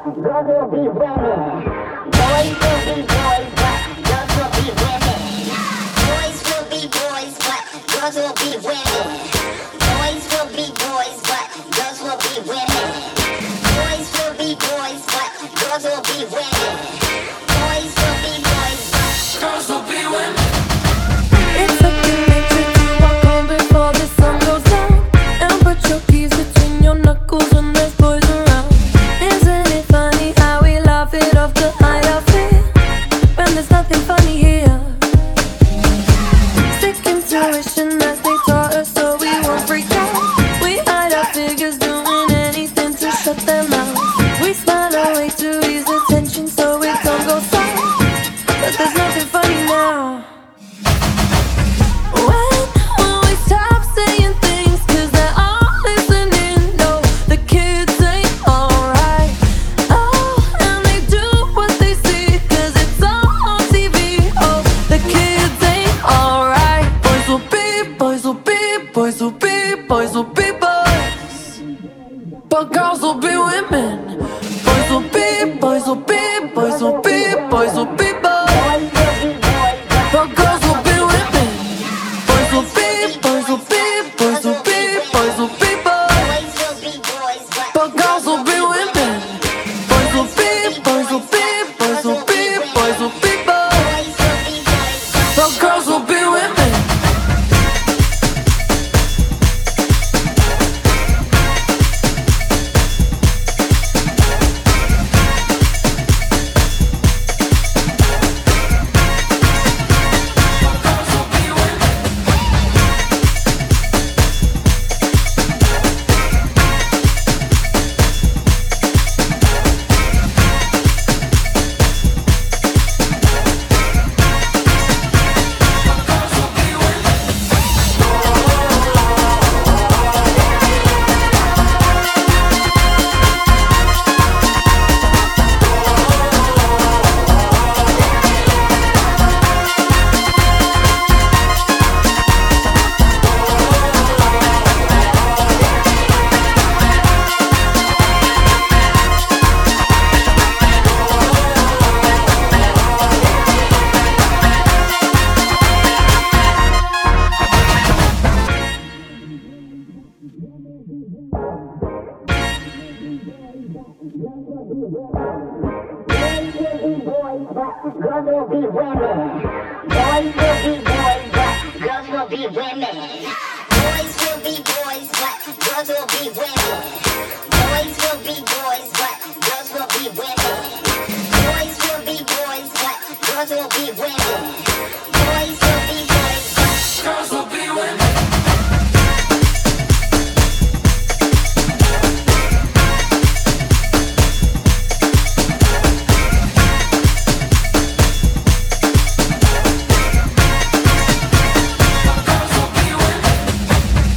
girls will be women. Boys will be boys, but girls will be women. Boys will be boys, but girls will be women. Boys will be boys, but girls will be women. Boys will be boys, but girls will be women. Boys will be boys, but girls will be women. It's second nature to walk home before the sun goes down and put your keys between your knuckles when there's boys around. Isn't it funny how we laugh it off to hide our fear when there's nothing funny here? Sick intuition as they taught us so we won't freak out. We hide our figures doing anything to shut them out. We smile away to ease the tension so it don't go south. But there's nothing funny now. When we stop saying things 'cause they're all listening? No, the kids ain't alright. Oh, and they do what they see 'cause it's all on TV. Oh, the kids ain't alright. Boys will be, boys will be, boys will be, boys will be boys. But girls will be women. Boys will be, boys will be, boys will be, boys will be boys. But girls will be women. Boys will be, boys will be, boys will be, boys will be boys. But girls will be women. Boys will be, boys will be, boys will be, boys will be boys. But girls will be women. Girls will be women. Boys will be boys, but girls will be women. Boys will be boys, but girls will be women.